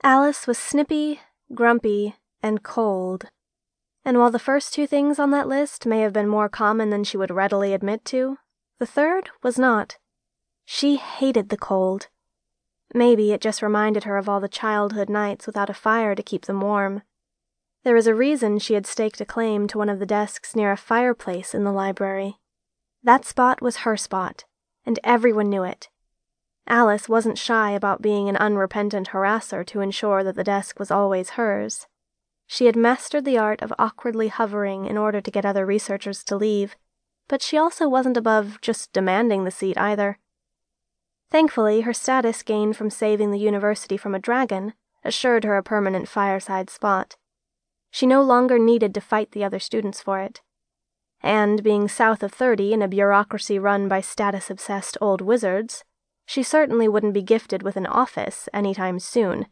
Alice was snippy, grumpy, and cold. And while the first two things on that list may have been more common than she would readily admit to, the third was not. She hated the cold. Maybe it just reminded her of all the childhood nights without a fire to keep them warm. There was a reason she had staked a claim to one of the desks near a fireplace in the library. That spot was her spot, and everyone knew it. Alice wasn't shy about being an unrepentant harasser to ensure that the desk was always hers. She had mastered the art of awkwardly hovering in order to get other researchers to leave, but she also wasn't above just demanding the seat either. Thankfully, her status gained from saving the university from a dragon assured her a permanent fireside spot. She no longer needed to fight the other students for it. And being south of 30 in a bureaucracy run by status-obsessed old wizards, she certainly wouldn't be gifted with an office anytime soon.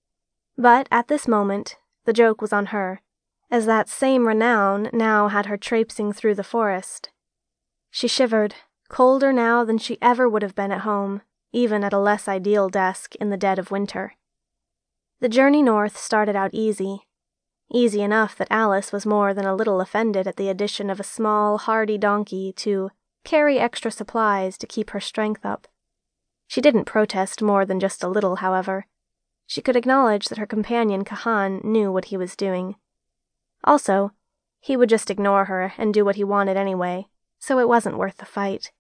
But at this moment, the joke was on her, as that same renown now had her traipsing through the forest. She shivered, colder now than she ever would have been at home, even at a less ideal desk in the dead of winter. The journey north started out easy enough that Alice was more than a little offended at the addition of a small, hardy donkey to carry extra supplies to keep her strength up. She didn't protest more than just a little, however. She could acknowledge that her companion Kahan knew what he was doing. Also, he would just ignore her and do what he wanted anyway, so it wasn't worth the fight.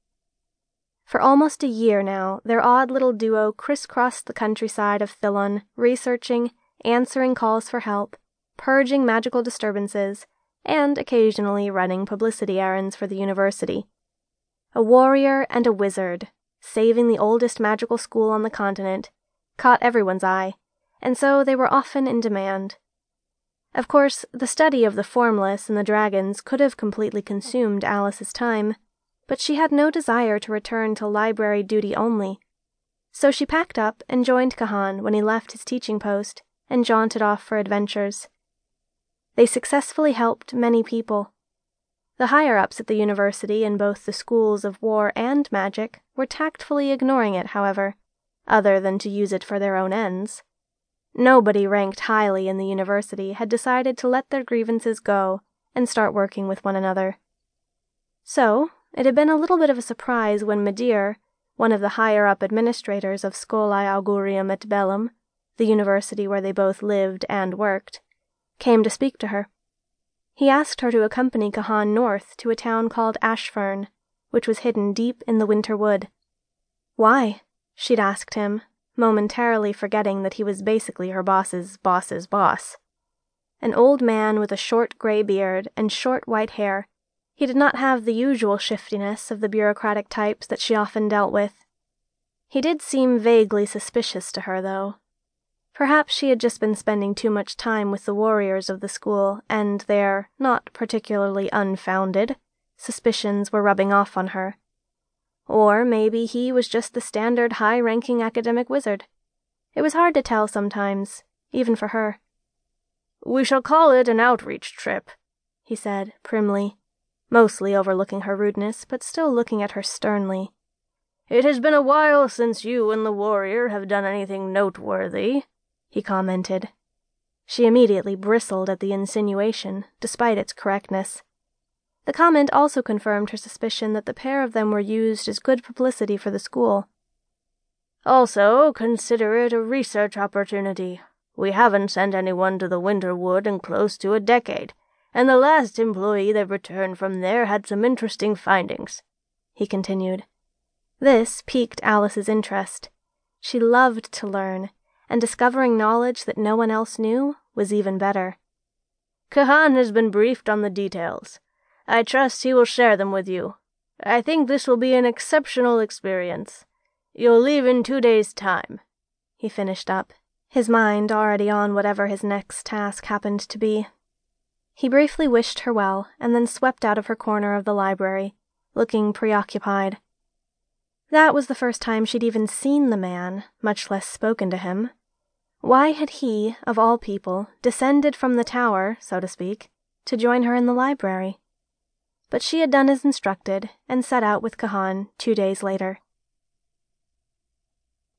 For almost a year now, their odd little duo crisscrossed the countryside of Thillon, researching, answering calls for help, purging magical disturbances, and occasionally running publicity errands for the university. A warrior and a wizard, saving the oldest magical school on the continent, caught everyone's eye, and so they were often in demand. Of course, the study of the formless and the dragons could have completely consumed Alice's time, but she had no desire to return to library duty only. So she packed up and joined Kahan when he left his teaching post and jaunted off for adventures. They successfully helped many people. The higher-ups at the university in both the schools of war and magic were tactfully ignoring it, however, other than to use it for their own ends. Nobody ranked highly in the university had decided to let their grievances go and start working with one another. So, it had been a little bit of a surprise when Medir, one of the higher-up administrators of Scholae Augurium et Bellum, the university where they both lived and worked, came to speak to her. He asked her to accompany Kahan north to a town called Ashfern, which was hidden deep in the winter wood. Why? She'd asked him, momentarily forgetting that he was basically her boss's boss's boss. An old man with a short gray beard and short white hair, he did not have the usual shiftiness of the bureaucratic types that she often dealt with. He did seem vaguely suspicious to her, though. Perhaps she had just been spending too much time with the warriors of the school, and their, not particularly unfounded, suspicions were rubbing off on her. Or maybe he was just the standard high-ranking academic wizard. It was hard to tell sometimes, even for her. "We shall call it an outreach trip," he said, primly, mostly overlooking her rudeness, but still looking at her sternly. "It has been a while since you and the warrior have done anything noteworthy," he commented. She immediately bristled at the insinuation, despite its correctness. The comment also confirmed her suspicion that the pair of them were used as good publicity for the school. "Also, consider it a research opportunity. We haven't sent anyone to the Winterwood in close to a decade, and the last employee that returned from there had some interesting findings," he continued. This piqued Alice's interest. She loved to learn, and discovering knowledge that no one else knew was even better. "Kahan has been briefed on the details. I trust he will share them with you. I think this will be an exceptional experience. You'll leave in 2 days' time," he finished up, his mind already on whatever his next task happened to be. He briefly wished her well, and then swept out of her corner of the library, looking preoccupied. That was the first time she'd even seen the man, much less spoken to him. Why had he, of all people, descended from the tower, so to speak, to join her in the library? But she had done as instructed, and set out with Kahan 2 days later.